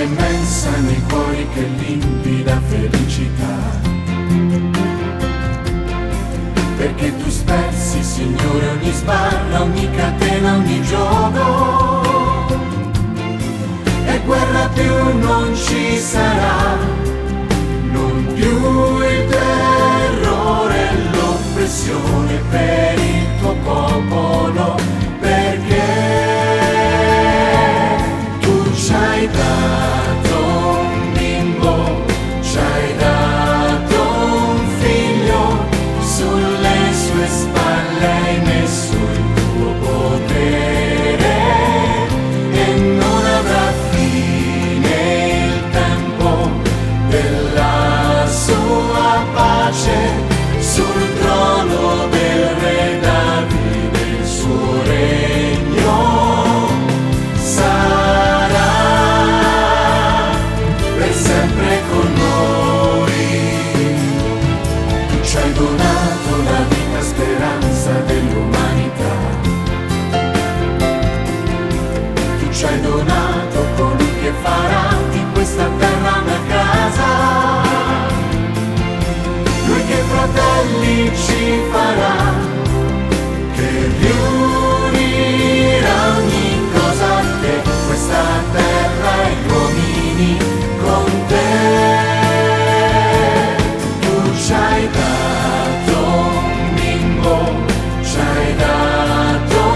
gioia immensa nei cuori che limpida felicità. Perché tu spezzi, Signore, ogni sbarra, ogni catena, ogni gioco, e guerra più non ci sarà, non più il terrore e l'oppressione per il tuo popolo, perché tu ci hai dato un bimbo, ci hai dato un figlio, sulle sue spalle hai messo il tuo potere e non avrà fine il tempo della sua pace sul trono del re Davide. Il suo regno sarà per sempre.